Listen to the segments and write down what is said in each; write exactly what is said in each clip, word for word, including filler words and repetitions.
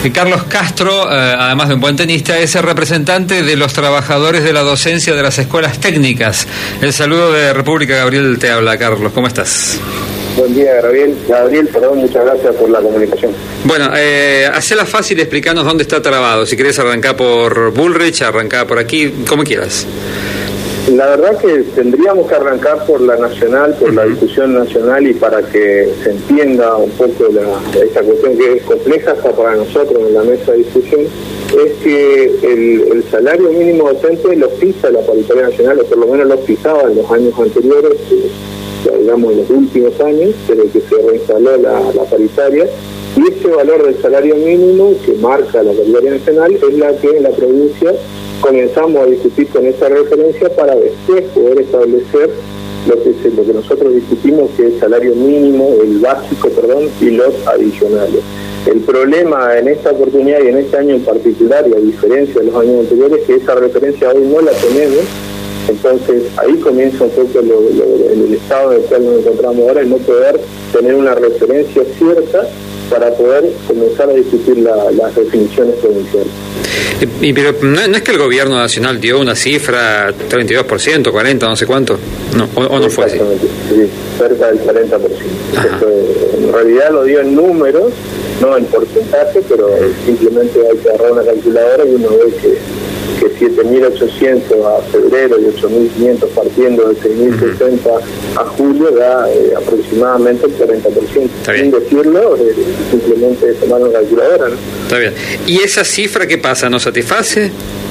Y Carlos Castro, eh, además de un buen tenista, es el representante de los trabajadores de la docencia de las escuelas técnicas. El saludo de República. Gabriel te habla. Carlos, ¿cómo estás? Buen día, Gabriel. Gabriel, perdón, muchas gracias por la comunicación. Bueno, eh, hacela fácil y explicanos dónde está trabado. Si querés arrancar por Bullrich, arrancar por aquí, como quieras. La verdad que tendríamos que arrancar por la nacional, por la discusión nacional, y para que se entienda un poco la, esta cuestión que es compleja hasta para nosotros en la mesa de discusión, es que el, el salario mínimo docente lo fija la paritaria nacional, o por lo menos lo fijaba en los años anteriores, eh, digamos en los últimos años, desde que se reinstaló la, la paritaria, y ese valor del salario mínimo que marca la paritaria nacional es la que en la provincia comenzamos a discutir con esa referencia para después poder establecer lo que, es, lo que nosotros discutimos, que es el salario mínimo, el básico, perdón, y los adicionales. El problema en esta oportunidad y en este año en particular, y a diferencia de los años anteriores, es que esa referencia hoy no la tenemos. Entonces ahí comienza un poco lo, lo, el estado en el cual nos encontramos ahora, el no poder tener una referencia cierta para poder comenzar a discutir la, las definiciones provinciales. Y, y, pero no, no es que el gobierno nacional dio una cifra, treinta y dos por ciento, cuarenta, no sé cuánto, no, o, o no fue así. Sí, cerca del cuarenta por ciento. Esto, en realidad lo dio en números, no en porcentaje, pero simplemente hay que agarrar una calculadora y uno ve que que siete mil ochocientos a febrero y ocho mil quinientos partiendo de seis mil sesenta a julio da eh, aproximadamente el cuarenta por ciento. Sin decirlo, eh, simplemente tomar una calculadora, ¿no? Está bien. ¿Y esa cifra qué pasa? ¿No satisface?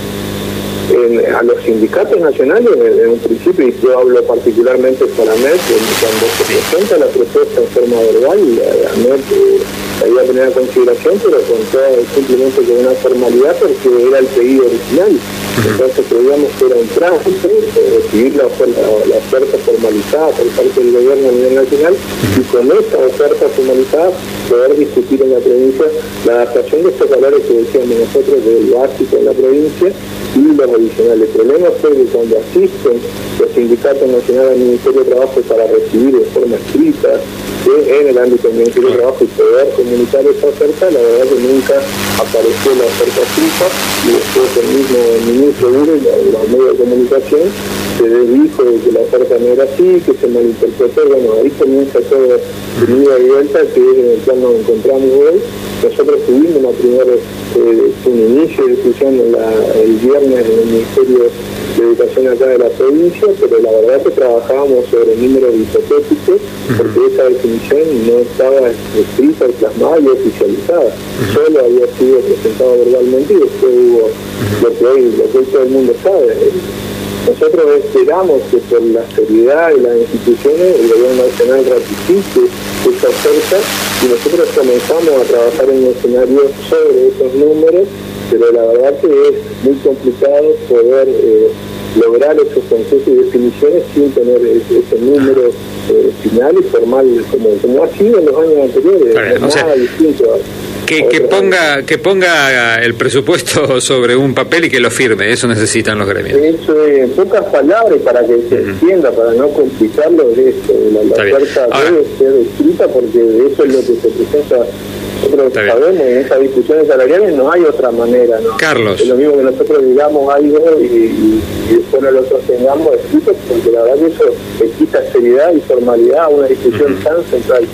En, a los sindicatos nacionales, en un principio, y yo hablo particularmente para M E T, cuando se presenta la propuesta en forma verbal, la M E T eh, la iba a tener en consideración, pero con todo, simplemente con una formalidad, porque era el pedido original. Entonces creíamos que era un trámite, eh, recibir la oferta, la oferta formalizada por parte del gobierno a nivel nacional, y con esta oferta formalizada poder discutir en la provincia la adaptación de estos valores que decíamos nosotros del básico en la provincia y los adicionales. El problema fue que cuando asisten los sindicatos nacionales al Ministerio de Trabajo para recibir de forma escrita eh, en el ámbito del Ministerio de Trabajo y poder comunicar esa oferta, la verdad que nunca apareció la oferta escrita, y después el mismo ministro Ure, los medios de comunicación, se dijo que la oferta no era así, que se malinterpretó. Bueno, ahí comienza todo de ida y vuelta, que es en el cual nos encontramos hoy. Nosotros tuvimos una primera, eh, un inicio de discusión en la, el viernes en el Ministerio de Educación acá de la provincia, pero la verdad es que trabajábamos sobre números hipotéticos, porque esa definición no estaba escrita, plasmada y oficializada. Solo había sido presentado verbalmente, y después hubo lo que hoy, lo que hoy todo el mundo sabe. Nosotros esperamos que por la seriedad de las instituciones el gobierno nacional ratifique esa oferta, y nosotros comenzamos a trabajar en un escenario sobre esos números, pero la verdad que es muy complicado poder eh, lograr esos conceptos y definiciones sin tener ese, ese número eh, final y formal como, como ha sido en los años anteriores. Ver, no o sea, nada distinto a, que, que ponga que ponga el presupuesto sobre un papel y que lo firme, eso necesitan los gremios. Eso es, en pocas palabras, para que se uh-huh. entienda, para no complicarlo, es esto, la, la oferta debe ser escrita, porque eso es lo que se presenta. Nosotros sabemos, en estas discusiones salariales no hay otra manera, ¿no? Carlos. Es lo mismo que nosotros digamos algo y, y, y después nosotros tengamos escrito, porque la verdad que eso le quita seriedad y formalidad a una discusión uh-huh. tan central.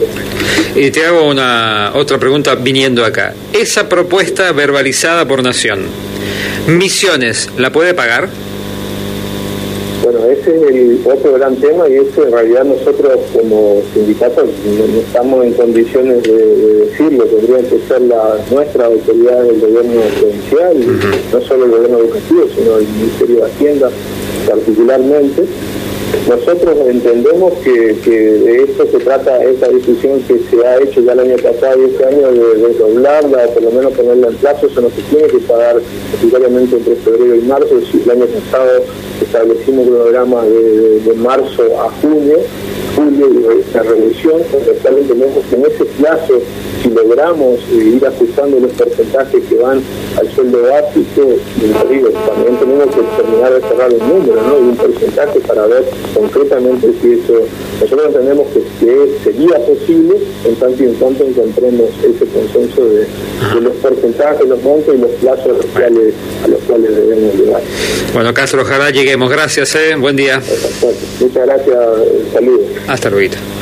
Y te hago una otra pregunta viniendo acá. Esa propuesta verbalizada por Nación, ¿Misiones la puede pagar? Bueno, ese es el otro gran tema, y eso en realidad nosotros como sindicatos no, no estamos en condiciones de, de decirlo. Tendrían que ser la, nuestra autoridad del gobierno provincial, uh-huh. no solo el gobierno educativo, sino el Ministerio de Hacienda particularmente. Nosotros entendemos que, que de esto se trata, esta discusión que se ha hecho ya el año pasado y este año, de, de doblarla o por lo menos ponerla en plazo. Eso no se tiene que pagar obligatoriamente entre febrero y marzo. Si el año pasado establecimos un programa de, de, de marzo a junio, julio y la revisión, realmente tenemos que en ese plazo, si logramos ir ajustando los porcentajes que van al sueldo básico, digo, también tenemos que terminar de cerrar el número, ¿no? Y un porcentaje para ver concretamente si eso, nosotros entendemos que, que sería posible en tanto y en cuanto encontremos ese consenso de, de los porcentajes, los montos y los plazos a los cuales, a los cuales debemos llegar. Bueno, Castro, ojalá lleguemos. Gracias, eh. Buen día. Muchas gracias, saludos. Hasta luego.